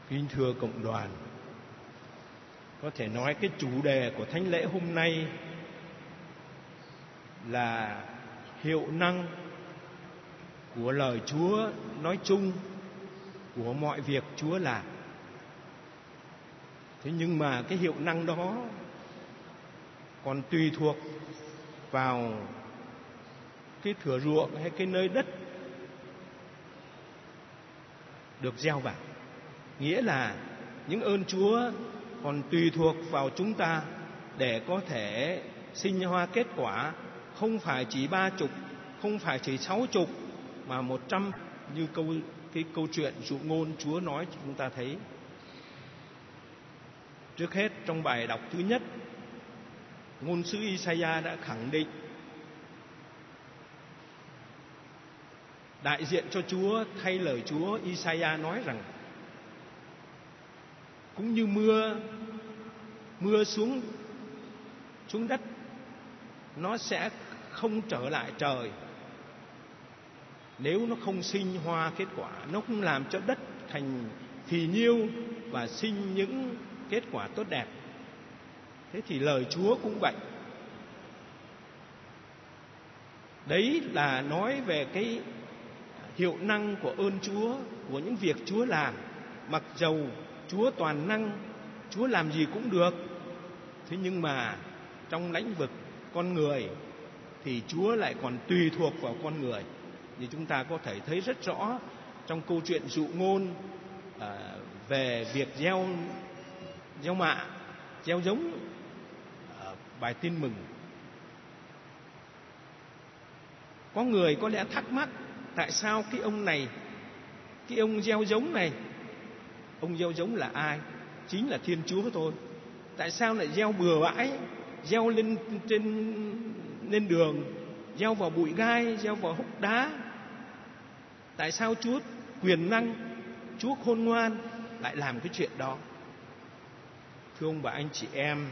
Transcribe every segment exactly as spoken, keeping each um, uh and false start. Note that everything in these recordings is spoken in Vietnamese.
Kính thưa cộng đoàn, có thể nói cái chủ đề của thánh lễ hôm nay là hiệu năng của lời Chúa nói chung, của mọi việc Chúa làm. Thế nhưng mà cái hiệu năng đó còn tùy thuộc vào cái thửa ruộng hay cái nơi đất được gieo vào. Nghĩa là những ơn Chúa còn tùy thuộc vào chúng ta để có thể sinh hoa kết quả, không phải chỉ ba chục, không phải chỉ sáu chục, mà một trăm, như câu cái câu chuyện dụ ngôn Chúa nói cho chúng ta thấy. Trước hết, trong bài đọc thứ nhất, ngôn sứ Isaiah đã khẳng định, đại diện cho Chúa, thay lời Chúa, Isaiah nói rằng cũng như mưa mưa xuống xuống đất, nó sẽ không trở lại trời nếu nó không sinh hoa kết quả, nó không làm cho đất thành phì nhiêu và sinh những kết quả tốt đẹp. Thế thì lời Chúa cũng vậy. Đấy là nói về cái hiệu năng của ơn Chúa, của những việc Chúa làm. Mặc dầu Chúa toàn năng, Chúa làm gì cũng được, thế nhưng mà trong lĩnh vực con người thì Chúa lại còn tùy thuộc vào con người. Như chúng ta có thể thấy rất rõ trong câu chuyện dụ ngôn à, về việc gieo gieo mạ, gieo giống, à, bài tin mừng. Có người có lẽ thắc mắc tại sao cái ông này, cái ông gieo giống này, ông gieo giống là ai? Chính là Thiên Chúa thôi. Tại sao lại gieo bừa bãi, gieo lên trên lên đường, gieo vào bụi gai, gieo vào hốc đá? Tại sao Chúa quyền năng, Chúa khôn ngoan lại làm cái chuyện đó? Thưa ông bà anh chị em,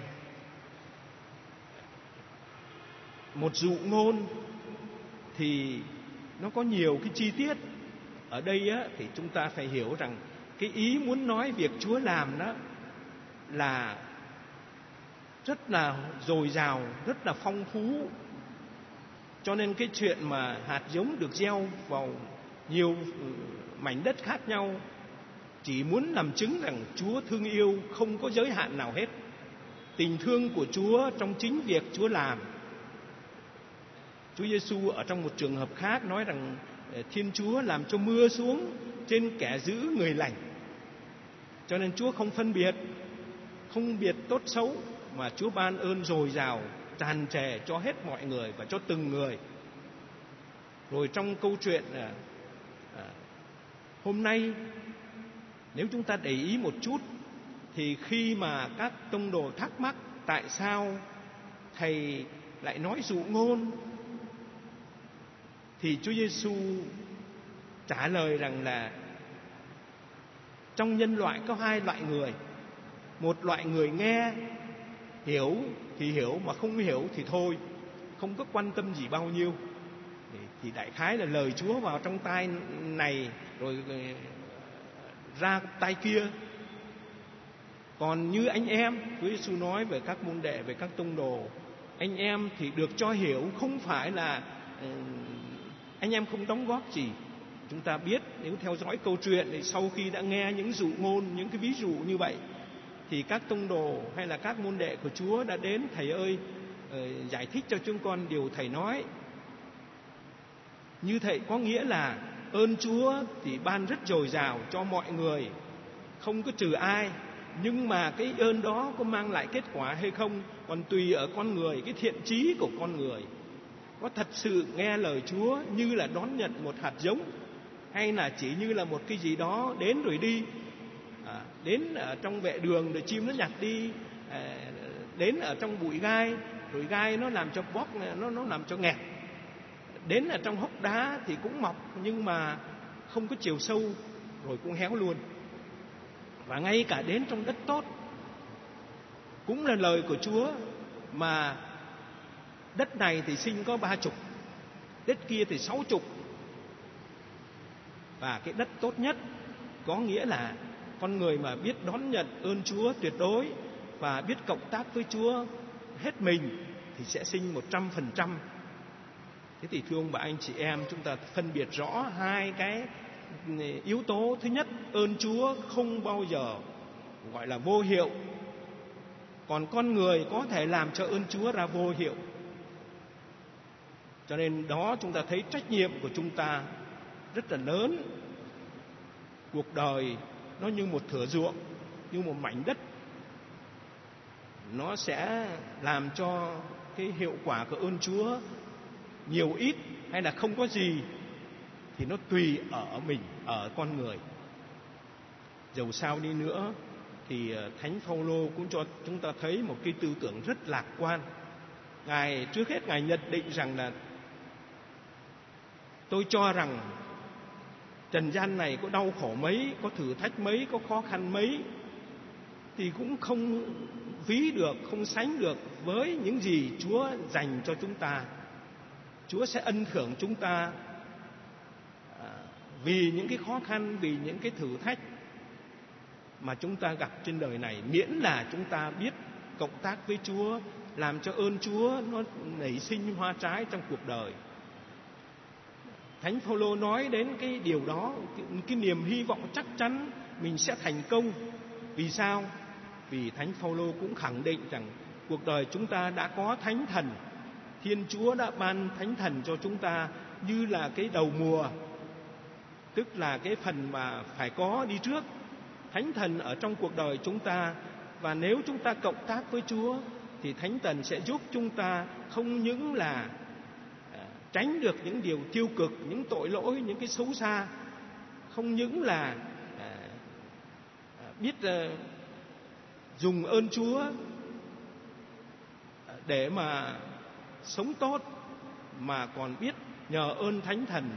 một dụ ngôn thì nó có nhiều cái chi tiết. Ở đây á, thì chúng ta phải hiểu rằng cái ý muốn nói việc Chúa làm đó là rất là dồi dào, rất là phong phú. Cho nên cái chuyện mà hạt giống được gieo vào nhiều mảnh đất khác nhau chỉ muốn làm chứng rằng Chúa thương yêu không có giới hạn nào hết. Tình thương của Chúa trong chính việc Chúa làm. Chúa Giêsu ở trong một trường hợp khác nói rằng Thiên Chúa làm cho mưa xuống trên kẻ dữ người lành. Cho nên Chúa không phân biệt, không biệt tốt xấu, mà Chúa ban ơn dồi dào, tràn trề cho hết mọi người và cho từng người. Rồi trong câu chuyện à, à, hôm nay, nếu chúng ta để ý một chút, thì khi mà các tông đồ thắc mắc tại sao thầy lại nói dụ ngôn, thì Chúa Giêsu trả lời rằng là trong nhân loại có hai loại người. Một loại người nghe, hiểu thì hiểu, mà không hiểu thì thôi, không có quan tâm gì bao nhiêu. Thì đại khái là lời Chúa vào trong tai này rồi ra tai kia. Còn như anh em, Chúa Giêsu nói về các môn đệ, về các tông đồ, anh em thì được cho hiểu, không phải là anh em không đóng góp gì. Chúng ta biết, nếu theo dõi câu chuyện thì sau khi đã nghe những dụ ngôn, những cái ví dụ như vậy, thì các tông đồ hay là các môn đệ của Chúa đã đến: thầy ơi, giải thích cho chúng con điều thầy nói. Như thầy có nghĩa là ơn Chúa thì ban rất dồi dào cho mọi người, không có trừ ai. Nhưng mà cái ơn đó có mang lại kết quả hay không còn tùy ở con người, cái thiện chí của con người. Có thật sự nghe lời Chúa như là đón nhận một hạt giống, hay là chỉ như là một cái gì đó đến rồi đi, à, đến ở trong vệ đường rồi chim nó nhặt đi, à, đến ở trong bụi gai rồi gai nó làm cho bóp, nó nó làm cho nghẹt, đến ở trong hốc đá thì cũng mọc nhưng mà không có chiều sâu rồi cũng héo luôn. Và ngay cả đến trong đất tốt cũng là lời của Chúa, mà đất này thì sinh có ba chục, đất kia thì sáu chục. Và cái đất tốt nhất có nghĩa là Con người mà biết đón nhận ơn Chúa tuyệt đối và biết cộng tác với Chúa hết mình thì sẽ sinh một trăm phần trăm. Thế thì thưa ông bà anh chị em, chúng ta phân biệt rõ hai cái yếu tố. Thứ nhất, ơn Chúa không bao giờ gọi là vô hiệu, còn con người có thể làm cho ơn Chúa ra vô hiệu. Cho nên đó chúng ta thấy trách nhiệm của chúng ta rất là lớn. Cuộc đời nó như một thửa ruộng, như một mảnh đất, nó sẽ làm cho cái hiệu quả của ơn Chúa nhiều ít hay là không có gì thì nó tùy ở mình, ở con người. Dầu sao đi nữa thì Thánh Phaolô cũng cho chúng ta thấy một cái tư tưởng rất lạc quan. Ngài trước hết Ngài nhận định rằng là tôi cho rằng trần gian này có đau khổ mấy, có thử thách mấy, có khó khăn mấy thì cũng không ví được, không sánh được với những gì Chúa dành cho chúng ta. Chúa sẽ ân thưởng chúng ta vì những cái khó khăn, vì những cái thử thách mà chúng ta gặp trên đời này, miễn là chúng ta biết cộng tác với Chúa, làm cho ơn Chúa nó nảy sinh hoa trái trong cuộc đời. Thánh Phaolô nói đến cái điều đó, cái, cái niềm hy vọng chắc chắn mình sẽ thành công. Vì sao? Vì Thánh Phaolô cũng khẳng định rằng cuộc đời chúng ta đã có Thánh Thần. Thiên Chúa đã ban Thánh Thần cho chúng ta như là cái đầu mùa, tức là cái phần mà phải có đi trước. Thánh Thần ở trong cuộc đời chúng ta, và nếu chúng ta cộng tác với Chúa thì Thánh Thần sẽ giúp chúng ta không những là tránh được những điều tiêu cực, những tội lỗi, những cái xấu xa, không những là biết dùng ơn Chúa để mà sống tốt, mà còn biết nhờ ơn Thánh Thần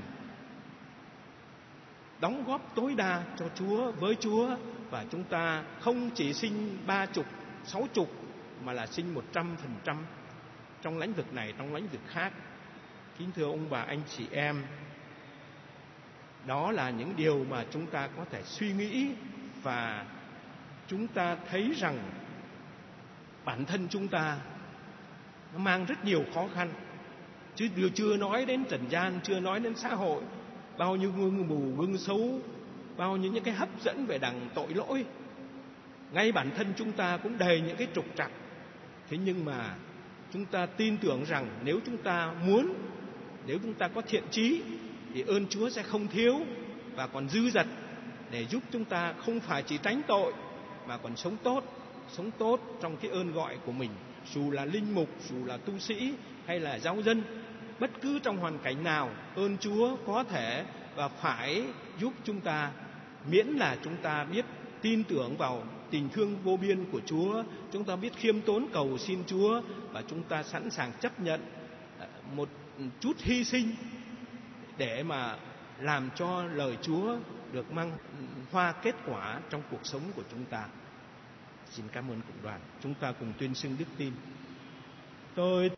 đóng góp tối đa cho Chúa, với Chúa, và chúng ta không chỉ sinh ba chục, sáu chục mà là sinh một trăm phần trăm trong lĩnh vực này, trong lĩnh vực khác. Kính thưa ông bà anh chị em, đó là những điều mà chúng ta có thể suy nghĩ, và chúng ta thấy rằng bản thân chúng ta nó mang rất nhiều khó khăn, chứ điều chưa nói đến trần gian, chưa nói đến xã hội, bao nhiêu gương mù gương xấu, bao nhiêu những cái hấp dẫn về đằng tội lỗi. Ngay bản thân chúng ta cũng đầy những cái trục trặc. Thế nhưng mà chúng ta tin tưởng rằng nếu chúng ta muốn, nếu chúng ta có thiện chí thì ơn Chúa sẽ không thiếu và còn dư dật để giúp chúng ta không phải chỉ tránh tội mà còn sống tốt, sống tốt trong cái ơn gọi của mình. Dù là linh mục, dù là tu sĩ hay là giáo dân, bất cứ trong hoàn cảnh nào, ơn Chúa có thể và phải giúp chúng ta, miễn là chúng ta biết tin tưởng vào tình thương vô biên của Chúa, chúng ta biết khiêm tốn cầu xin Chúa, và chúng ta sẵn sàng chấp nhận một chút hy sinh để mà làm cho lời Chúa được mang hoa kết quả trong cuộc sống của chúng ta. Xin cảm ơn cộng đoàn. Chúng ta cùng tuyên xưng đức tin. Tôi